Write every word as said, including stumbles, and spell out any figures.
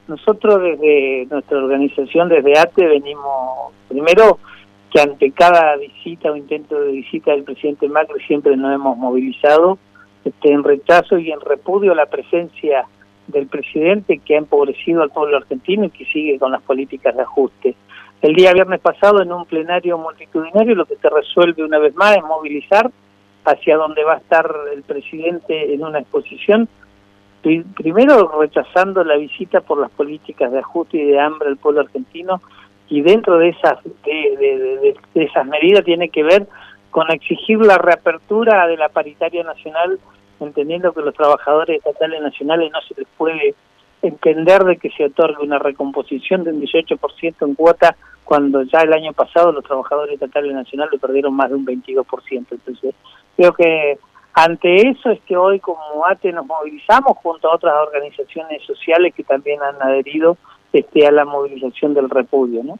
nosotros desde nuestra organización, desde ATE, venimos, primero, que ante cada visita o intento de visita del presidente Macri siempre nos hemos movilizado este, en rechazo y en repudio a la presencia del presidente, que ha empobrecido al pueblo argentino y que sigue con las políticas de ajuste. El día viernes pasado, en un plenario multitudinario, lo que se resuelve una vez más es movilizar hacia donde va a estar el presidente en una exposición, primero rechazando la visita por las políticas de ajuste y de hambre al pueblo argentino, y dentro de esas de, de, de, de esas medidas tiene que ver con exigir la reapertura de la paritaria nacional, entendiendo que los trabajadores estatales nacionales no se les puede entender de que se otorgue una recomposición de un dieciocho por ciento en cuota, cuando ya el año pasado los trabajadores estatales nacionales perdieron más de un veintidós por ciento. Entonces, creo que ante eso es que hoy como ATE nos movilizamos junto a otras organizaciones sociales que también han adherido este, a la movilización del repudio, ¿no?